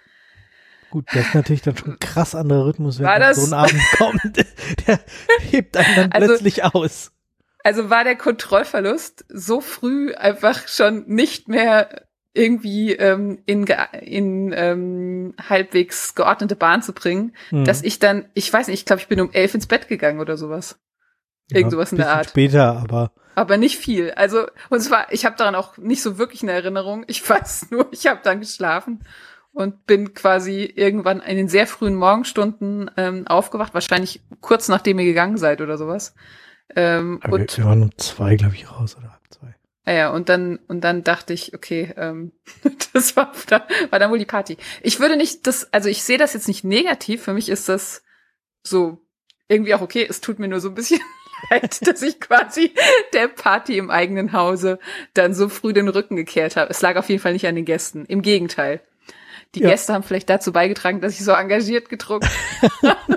Gut, das ist natürlich dann schon ein krass anderer Rhythmus, wenn war man so ein Abend kommt. Der hebt einen dann also, plötzlich aus. Also war der Kontrollverlust so früh einfach schon nicht mehr irgendwie ähm, in, in ähm, halbwegs geordnete Bahn zu bringen, hm. dass ich dann, ich weiß nicht, ich glaube, ich bin um elf ins Bett gegangen oder sowas. Irgend sowas ja, in der Art. Später, aber. Aber nicht viel. Also, und zwar, ich habe daran auch nicht so wirklich eine Erinnerung. Ich weiß nur, ich habe dann geschlafen. Und bin quasi irgendwann in den sehr frühen Morgenstunden ähm, aufgewacht, wahrscheinlich kurz nachdem ihr gegangen seid oder sowas. Ähm, Aber und, wir waren um zwei, glaube ich, raus oder halb zwei. Ah ja, und dann und dann dachte ich, okay, ähm, das war, war dann wohl die Party. Ich würde nicht das, also ich sehe das jetzt nicht negativ. Für mich ist das so irgendwie auch okay. Es tut mir nur so ein bisschen leid, dass ich quasi der Party im eigenen Hause dann so früh den Rücken gekehrt habe. Es lag auf jeden Fall nicht an den Gästen. Im Gegenteil. Die ja. Gäste haben vielleicht dazu beigetragen, dass ich so engagiert getrunken habe.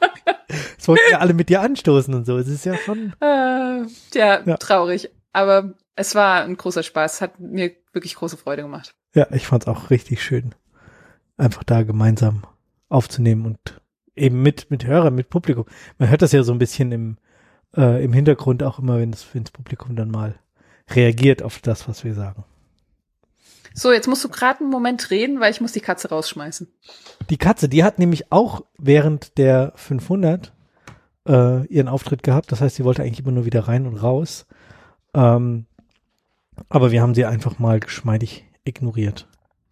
Das wollten ja alle mit dir anstoßen und so. Es ist ja schon... Äh, tja, ja, traurig. Aber es war ein großer Spaß. Es hat mir wirklich große Freude gemacht. Ja, ich fand's auch richtig schön, einfach da gemeinsam aufzunehmen und eben mit mit Hörern, mit Publikum. Man hört das ja so ein bisschen im äh, im Hintergrund auch immer, wenn das, wenn das Publikum dann mal reagiert auf das, was wir sagen. So, jetzt musst du gerade einen Moment reden, weil ich muss die Katze rausschmeißen. Die Katze, die hat nämlich auch während der fünfhundert äh, ihren Auftritt gehabt. Das heißt, sie wollte eigentlich immer nur wieder rein und raus. Ähm, aber wir haben sie einfach mal geschmeidig ignoriert.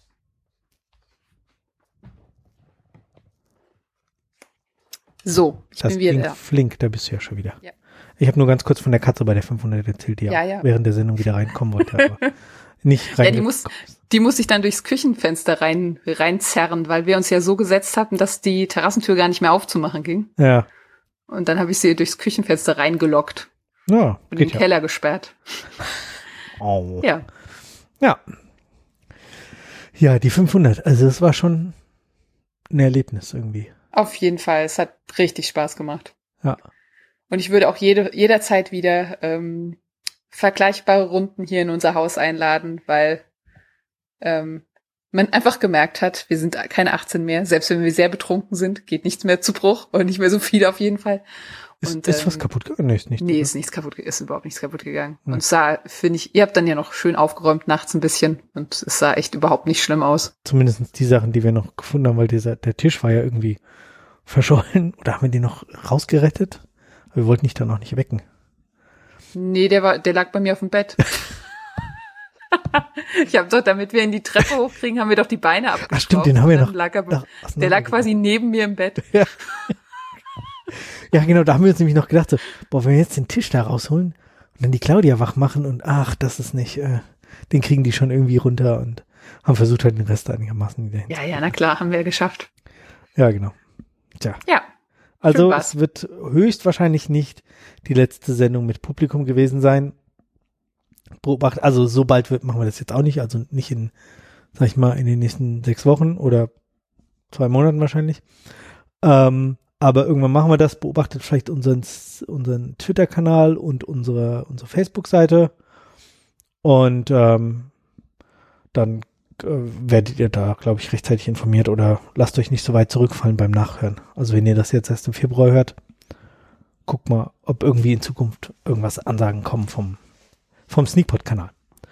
So, ich das bin wieder ging da. Flink, da bist du ja schon wieder. Ja. Ich habe nur ganz kurz von der Katze bei der fünfhundert erzählt, die ja, ja, ja. während der Sendung wieder reinkommen wollte. Aber nicht rein. Ja, die muss, die muss sich dann durchs Küchenfenster rein, reinzerren, weil wir uns ja so gesetzt hatten, dass die Terrassentür gar nicht mehr aufzumachen ging. Ja. Und dann habe ich sie durchs Küchenfenster reingelockt. Ja. Und den ja. Keller gesperrt. Oh. Ja. Ja. Ja, die fünfhundert. Also es war schon ein Erlebnis irgendwie. Auf jeden Fall. Es hat richtig Spaß gemacht. Ja. Und ich würde auch jede, jederzeit wieder ähm, vergleichbare Runden hier in unser Haus einladen, weil ähm, man einfach gemerkt hat, wir sind keine achtzehn mehr. Selbst wenn wir sehr betrunken sind, geht nichts mehr zu Bruch und nicht mehr so viel auf jeden Fall. Ist, und, ist ähm, was kaputt gegangen? Nee, ist nicht. Nee, oder? ist nichts kaputt, ist überhaupt nichts kaputt gegangen. Hm. Und es sah, finde ich, ihr habt dann ja noch schön aufgeräumt nachts ein bisschen und es sah echt überhaupt nicht schlimm aus. Zumindest die Sachen, die wir noch gefunden haben, weil dieser, der Tisch war ja irgendwie verschollen. Oder haben wir den noch rausgerettet? Aber wir wollten dich dann auch nicht wecken. Nee, der war, der lag bei mir auf dem Bett. Ich habe doch, damit wir in die Treppe hochkriegen, haben wir doch die Beine abgeschraubt. Ach stimmt, den haben wir noch. Lag er, nach, der lag quasi neben mir im Bett. Ja. Ja, genau, da haben wir uns nämlich noch gedacht, so, boah, wenn wir jetzt den Tisch da rausholen und dann die Claudia wach machen und ach, das ist nicht, äh, den kriegen die schon irgendwie runter und haben versucht halt den Rest einigermaßen wieder hin. Ja, ja, na klar, haben wir geschafft. Ja, genau. Tja. Ja. Also es wird höchstwahrscheinlich nicht die letzte Sendung mit Publikum gewesen sein. Beobacht, also so bald wird, machen wir das jetzt auch nicht, also nicht in, sag ich mal, in den nächsten sechs Wochen oder zwei Monaten wahrscheinlich. Ähm, aber irgendwann machen wir das, beobachtet vielleicht unseren, unseren Twitter-Kanal und unsere, unsere Facebook-Seite und ähm, dann äh, werdet ihr da, glaube ich, rechtzeitig informiert oder lasst euch nicht so weit zurückfallen beim Nachhören. Also wenn ihr das jetzt erst im Februar hört, guckt mal, ob irgendwie in Zukunft irgendwas Ansagen kommen vom vom Sneakpot-Kanal.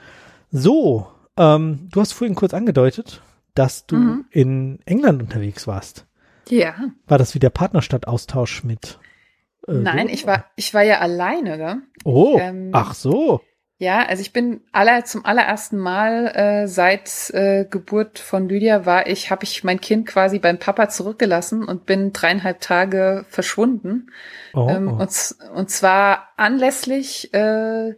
So, ähm, du hast vorhin kurz angedeutet, dass du mhm. in England unterwegs warst. Ja. War das wie der Partnerstadt-Austausch mit? Äh, Nein, so? ich war, ich war ja alleine, ne? Oh, ähm, ach so. Ja, also ich bin aller zum allerersten Mal äh, seit äh, Geburt von Lydia war ich, habe ich mein Kind quasi beim Papa zurückgelassen und bin dreieinhalb Tage verschwunden. Oh, ähm, oh. Und, und zwar anlässlich äh,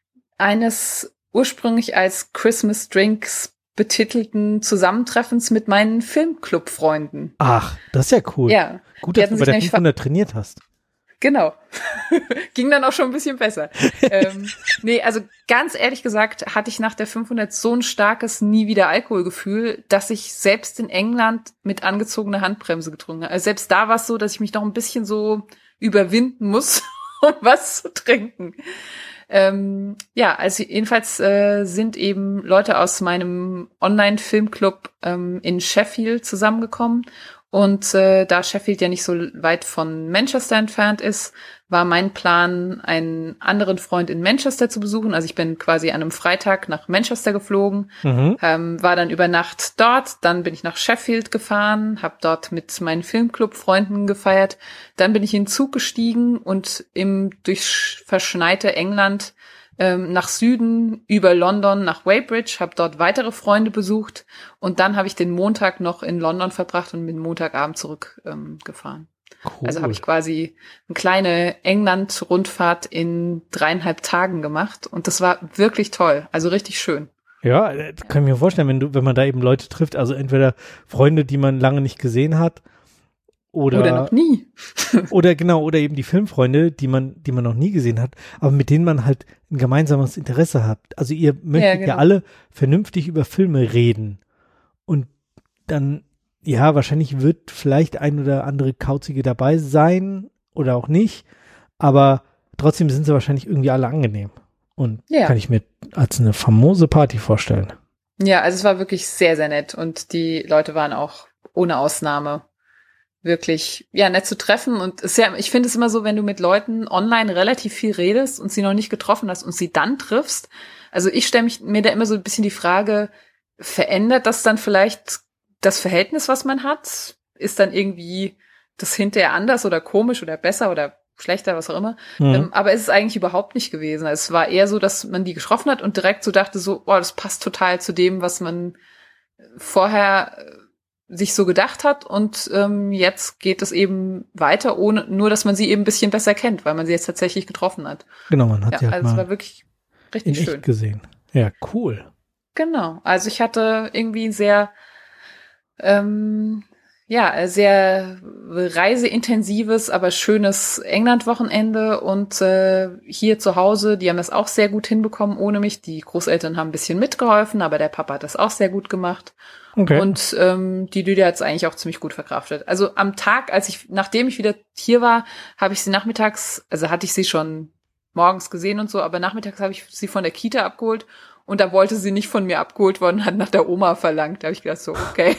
eines ursprünglich als Christmas Drinks betitelten Zusammentreffens mit meinen Filmclub-Freunden. Ach, das ist ja cool. Ja. Gut, dass du bei der fünfhundert trainiert hast. Genau. Ging dann auch schon ein bisschen besser. ähm, nee, also ganz ehrlich gesagt hatte ich nach der fünfhundert so ein starkes nie wieder Alkoholgefühl, dass ich selbst in England mit angezogener Handbremse getrunken habe. Also selbst da war es so, dass ich mich noch ein bisschen so überwinden muss, um was zu trinken. Ähm, ja, also jedenfalls äh, sind eben Leute aus meinem Online-Filmclub ähm, in Sheffield zusammengekommen. Und äh, da Sheffield ja nicht so weit von Manchester entfernt ist, war mein Plan, einen anderen Freund in Manchester zu besuchen. Also ich bin quasi an einem Freitag nach Manchester geflogen, mhm. ähm, war dann über Nacht dort, dann bin ich nach Sheffield gefahren, habe dort mit meinen Filmclub-Freunden gefeiert, dann bin ich in den Zug gestiegen und im durchs verschneite England ähm, nach Süden über London nach Weybridge, habe dort weitere Freunde besucht und dann habe ich den Montag noch in London verbracht und bin Montagabend zurückgefahren. Ähm, gefahren. Cool. Also habe ich quasi eine kleine England-Rundfahrt in dreieinhalb Tagen gemacht und das war wirklich toll, also richtig schön. Ja, kann ich mir vorstellen, wenn du, wenn man da eben Leute trifft, also entweder Freunde, die man lange nicht gesehen hat, oder, oder noch nie. Oder genau, oder eben die Filmfreunde, die man, die man noch nie gesehen hat, aber mit denen man halt ein gemeinsames Interesse hat. Also ihr möchtet ja, genau. ja alle vernünftig über Filme reden. Und dann, ja, wahrscheinlich wird vielleicht ein oder andere Kauzige dabei sein oder auch nicht, aber trotzdem sind sie wahrscheinlich irgendwie alle angenehm. Und ja. kann ich mir als eine famose Party vorstellen. Ja, also es war wirklich sehr, sehr nett und die Leute waren auch ohne Ausnahme wirklich, ja, nett zu treffen und ist ja, ich finde es immer so, wenn du mit Leuten online relativ viel redest und sie noch nicht getroffen hast und sie dann triffst, also ich stelle mich mir da immer so ein bisschen die Frage, verändert das dann vielleicht das Verhältnis, was man hat? Ist dann irgendwie das hinterher anders oder komisch oder besser oder schlechter, was auch immer? Mhm. Ähm, aber es ist eigentlich überhaupt nicht gewesen. Es war eher so, dass man die getroffen hat und direkt so dachte so, boah, das passt total zu dem, was man vorher sich so gedacht hat und ähm, jetzt geht es eben weiter, ohne nur, dass man sie eben ein bisschen besser kennt, weil man sie jetzt tatsächlich getroffen hat. Genau, man hat ja, sie halt also mal es war wirklich richtig in schön echt gesehen. Ja, cool. Genau, also ich hatte irgendwie sehr ähm, ja, sehr reiseintensives, aber schönes England-Wochenende und äh, hier zu Hause, die haben das auch sehr gut hinbekommen ohne mich. Die Großeltern haben ein bisschen mitgeholfen, aber der Papa hat das auch sehr gut gemacht. Okay. Und ähm, die Lydia hat es eigentlich auch ziemlich gut verkraftet. Also am Tag, als ich, nachdem ich wieder hier war, habe ich sie nachmittags, also hatte ich sie schon morgens gesehen und so, aber nachmittags habe ich sie von der Kita abgeholt und da wollte sie nicht von mir abgeholt worden, hat nach der Oma verlangt. Da habe ich gedacht so, okay.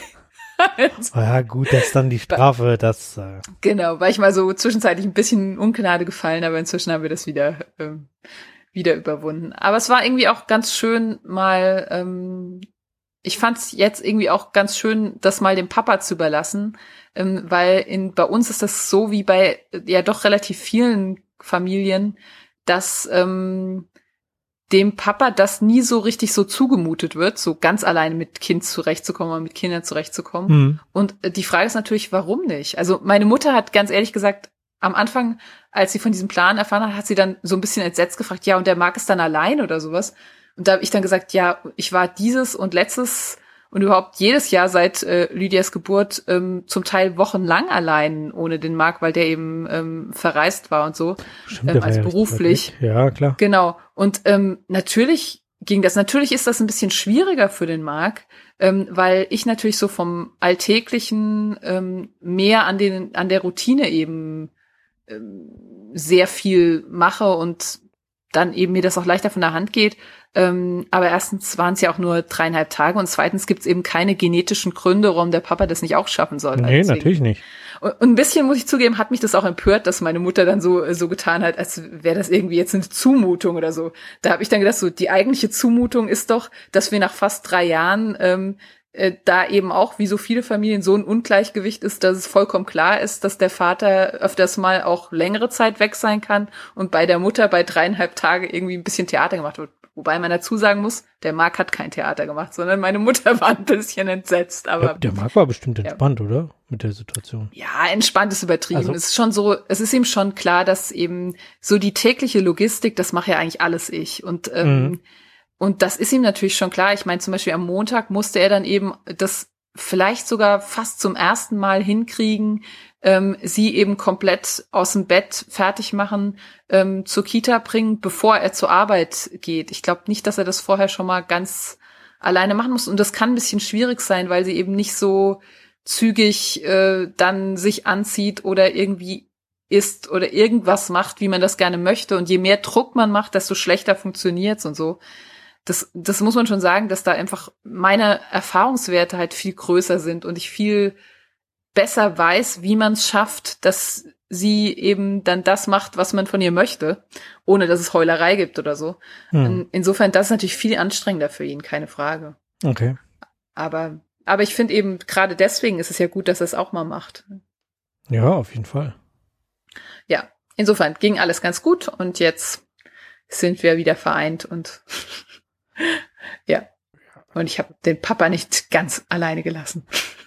Oh ja, gut, das ist dann die Strafe, das... Äh Genau, war ich mal so zwischenzeitlich ein bisschen in Ungnade gefallen, aber inzwischen haben wir das wieder, ähm, wieder überwunden. Aber es war irgendwie auch ganz schön mal, ähm, ich fand es jetzt irgendwie auch ganz schön, das mal dem Papa zu überlassen, ähm, weil in bei uns ist das so wie bei ja doch relativ vielen Familien, dass ähm, dem Papa das nie so richtig so zugemutet wird, so ganz alleine mit Kind zurechtzukommen oder mit Kindern zurechtzukommen. Mhm. Und die Frage ist natürlich, warum nicht? Also meine Mutter hat ganz ehrlich gesagt, am Anfang, als sie von diesem Plan erfahren hat, hat sie dann so ein bisschen entsetzt gefragt, ja, und der mag es dann allein oder sowas. Und da habe ich dann gesagt, ja, ich war dieses und letztes und überhaupt jedes Jahr seit äh, Lydias Geburt ähm, zum Teil wochenlang allein ohne den Marc, weil der eben ähm, verreist war und so, Stimmt, ähm, als beruflich. Ja, klar. Genau. Und ähm, natürlich ging das. Natürlich ist das ein bisschen schwieriger für den Marc, ähm, weil ich natürlich so vom Alltäglichen ähm, mehr an den an der Routine eben ähm, sehr viel mache und dann eben mir das auch leichter von der Hand geht. Ähm, aber erstens waren es ja auch nur dreieinhalb Tage und zweitens gibt es eben keine genetischen Gründe, warum der Papa das nicht auch schaffen soll. Nee, deswegen. Natürlich nicht. Und, und ein bisschen, muss ich zugeben, hat mich das auch empört, dass meine Mutter dann so so getan hat, als wäre das irgendwie jetzt eine Zumutung oder so. Da habe ich dann gedacht, so die eigentliche Zumutung ist doch, dass wir nach fast drei Jahren ähm, äh, da eben auch, wie so viele Familien, so ein Ungleichgewicht ist, dass es vollkommen klar ist, dass der Vater öfters mal auch längere Zeit weg sein kann und bei der Mutter bei dreieinhalb Tage irgendwie ein bisschen Theater gemacht wird. Wobei man dazu sagen muss, der Marc hat kein Theater gemacht, sondern meine Mutter war ein bisschen entsetzt. Aber ja, der Marc war bestimmt entspannt, ja. Oder? Mit der Situation. Ja, entspannt ist übertrieben. Also, es ist schon so, es ist ihm schon klar, dass eben so die tägliche Logistik, das mache ja eigentlich alles ich. Und ähm, mhm. und das ist ihm natürlich schon klar. Ich meine, zum Beispiel am Montag musste er dann eben das vielleicht sogar fast zum ersten Mal hinkriegen, ähm, sie eben komplett aus dem Bett fertig machen, ähm, zur Kita bringen, bevor er zur Arbeit geht. Ich glaube nicht, dass er das vorher schon mal ganz alleine machen muss. Und das kann ein bisschen schwierig sein, weil sie eben nicht so zügig äh, dann sich anzieht oder irgendwie isst oder irgendwas macht, wie man das gerne möchte. Und je mehr Druck man macht, desto schlechter funktioniert's und so. Das, das muss man schon sagen, dass da einfach meine Erfahrungswerte halt viel größer sind und ich viel besser weiß, wie man es schafft, dass sie eben dann das macht, was man von ihr möchte, ohne dass es Heulerei gibt oder so. Hm. Insofern, das ist natürlich viel anstrengender für ihn, keine Frage. Okay. Aber, aber ich finde eben, gerade deswegen ist es ja gut, dass er es auch mal macht. Ja, auf jeden Fall. Ja, insofern ging alles ganz gut und jetzt sind wir wieder vereint und ja. Und ich habe den Papa nicht ganz alleine gelassen.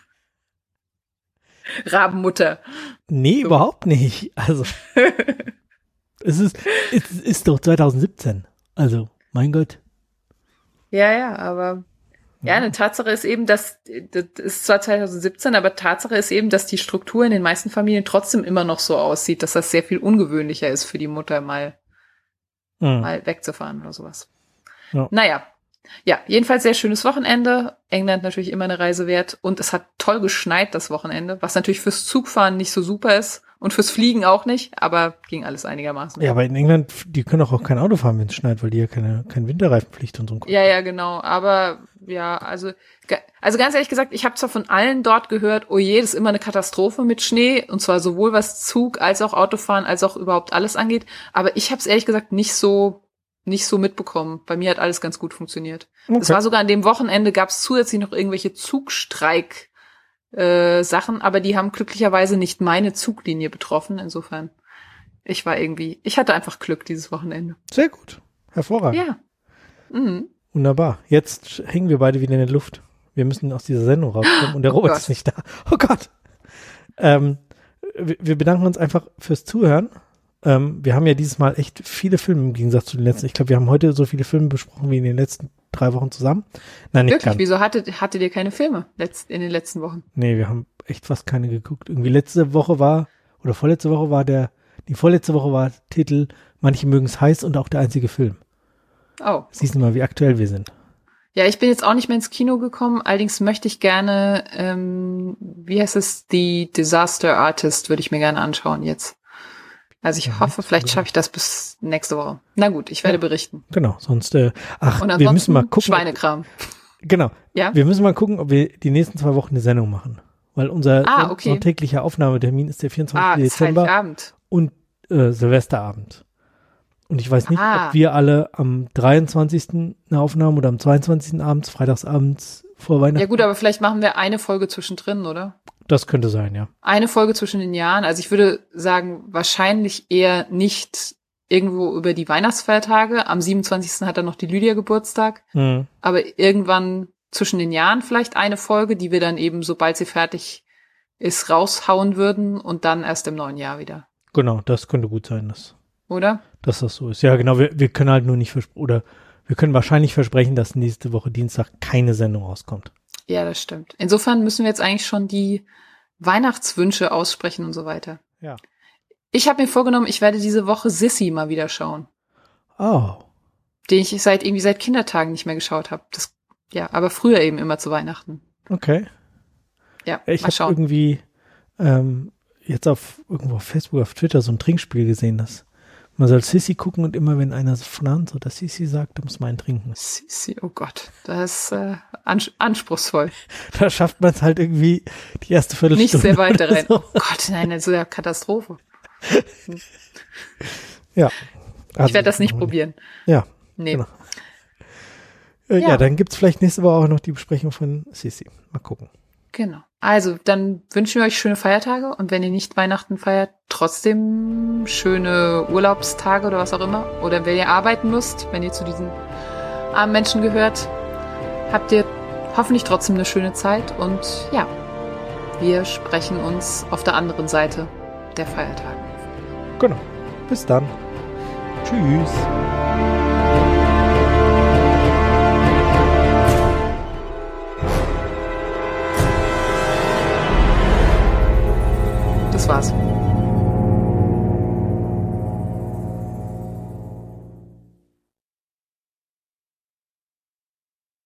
Rabenmutter. Nee, so. Überhaupt nicht. Also, es ist, es ist doch zwanzig siebzehn. Also, mein Gott. Ja, ja, aber ja, eine Tatsache ist eben, dass, das ist zwar zwanzig siebzehn, aber Tatsache ist eben, dass die Struktur in den meisten Familien trotzdem immer noch so aussieht, dass das sehr viel ungewöhnlicher ist für die Mutter, mal, mhm. mal wegzufahren oder sowas. Ja. Naja. Ja, jedenfalls sehr schönes Wochenende. England natürlich immer eine Reise wert. Und es hat toll geschneit das Wochenende, was natürlich fürs Zugfahren nicht so super ist. Und fürs Fliegen auch nicht, aber ging alles einigermaßen. Ja, aber in England, die können auch, auch kein Auto fahren, wenn es schneit, weil die ja keine, keine Winterreifenpflicht und so. Ja, ja, genau. Aber ja, also, also ganz ehrlich gesagt, ich habe zwar von allen dort gehört, oh je, das ist immer eine Katastrophe mit Schnee. Und zwar sowohl was Zug als auch Autofahren, als auch überhaupt alles angeht. Aber ich habe es ehrlich gesagt nicht so nicht so mitbekommen. Bei mir hat alles ganz gut funktioniert. Es okay. war sogar an dem Wochenende, gab es zusätzlich noch irgendwelche Zugstreik äh, Sachen, aber die haben glücklicherweise nicht meine Zuglinie betroffen. Insofern, ich war irgendwie, ich hatte einfach Glück dieses Wochenende. Sehr gut. Hervorragend. Ja. Mhm. Wunderbar. Jetzt hängen wir beide wieder in der Luft. Wir müssen aus dieser Sendung rauskommen und der Robert oh ist nicht da. Oh Gott. Ähm, wir, wir bedanken uns einfach fürs Zuhören. Ähm, wir haben ja dieses Mal echt viele Filme im Gegensatz zu den letzten. Ich glaube, wir haben heute so viele Filme besprochen wie in den letzten drei Wochen zusammen. Nein, nicht Wirklich? ganz. Wieso hattet, hattet ihr keine Filme letzt, in den letzten Wochen? Nee, wir haben echt fast keine geguckt. Irgendwie letzte Woche war, oder vorletzte Woche war der, die vorletzte Woche war Titel Manche mögen es heiß und auch der einzige Film. Oh. Siehst du mal, wie aktuell wir sind. Ja, ich bin jetzt auch nicht mehr ins Kino gekommen. Allerdings möchte ich gerne, ähm, wie heißt es, The Disaster Artist würde ich mir gerne anschauen jetzt. Also ich ja, hoffe, vielleicht schaffe ich das bis nächste Woche. Na gut, ich werde ja, berichten. Genau, sonst, äh, ach, wir müssen mal gucken. Schweinekram. Genau. Ja? Wir müssen mal gucken, ob wir die nächsten zwei Wochen eine Sendung machen. Weil unser ah, okay. täglicher Aufnahmetermin ist der vierundzwanzigste Ah, Dezember Heiligabend. und äh, Silvesterabend. Und ich weiß nicht, ah. ob wir alle am dreiundzwanzigsten eine Aufnahme oder am zweiundzwanzigsten abends, freitagsabends vor Weihnachten. Ja gut, aber vielleicht machen wir eine Folge zwischendrin, oder? Das könnte sein, ja. Eine Folge zwischen den Jahren. Also ich würde sagen, wahrscheinlich eher nicht irgendwo über die Weihnachtsfeiertage. Am siebenundzwanzigsten hat dann noch die Lydia Geburtstag. Mhm. Aber irgendwann zwischen den Jahren vielleicht eine Folge, die wir dann eben, sobald sie fertig ist, raushauen würden und dann erst im neuen Jahr wieder. Genau, das könnte gut sein, dass, oder? Dass das so ist. Ja, genau, wir, wir können halt nur nicht versprechen, oder wir können wahrscheinlich versprechen, dass nächste Woche Dienstag keine Sendung rauskommt. Ja, das stimmt. Insofern müssen wir jetzt eigentlich schon die Weihnachtswünsche aussprechen und so weiter. Ja. Ich habe mir vorgenommen, ich werde diese Woche Sissy mal wieder schauen. Oh. Den ich seit irgendwie seit Kindertagen nicht mehr geschaut habe. Das ja, aber früher eben immer zu Weihnachten. Okay. Ja, ich mal schauen. habe irgendwie ähm, jetzt auf irgendwo auf Facebook, auf Twitter so ein Trinkspiel gesehen, dass man soll Sissy gucken und immer wenn einer von Hand so das Sissy sagt, dann muss man einen trinken. Sissy, oh Gott, das ist äh, ans- anspruchsvoll. Da schafft man es halt irgendwie die erste Viertelstunde. Nicht sehr weit rein. So. Oh Gott, nein, das ist ja Katastrophe. Ja. Also, ich werde das nicht probieren. Ja. Nee. Genau. Äh, ja. ja, dann gibt's vielleicht nächste Woche auch noch die Besprechung von Sissy. Mal gucken. Genau. Also, dann wünschen wir euch schöne Feiertage und wenn ihr nicht Weihnachten feiert, trotzdem schöne Urlaubstage oder was auch immer. Oder wenn ihr arbeiten müsst, wenn ihr zu diesen armen Menschen gehört, habt ihr hoffentlich trotzdem eine schöne Zeit und ja, wir sprechen uns auf der anderen Seite der Feiertage. Genau. Bis dann. Tschüss. Das war's.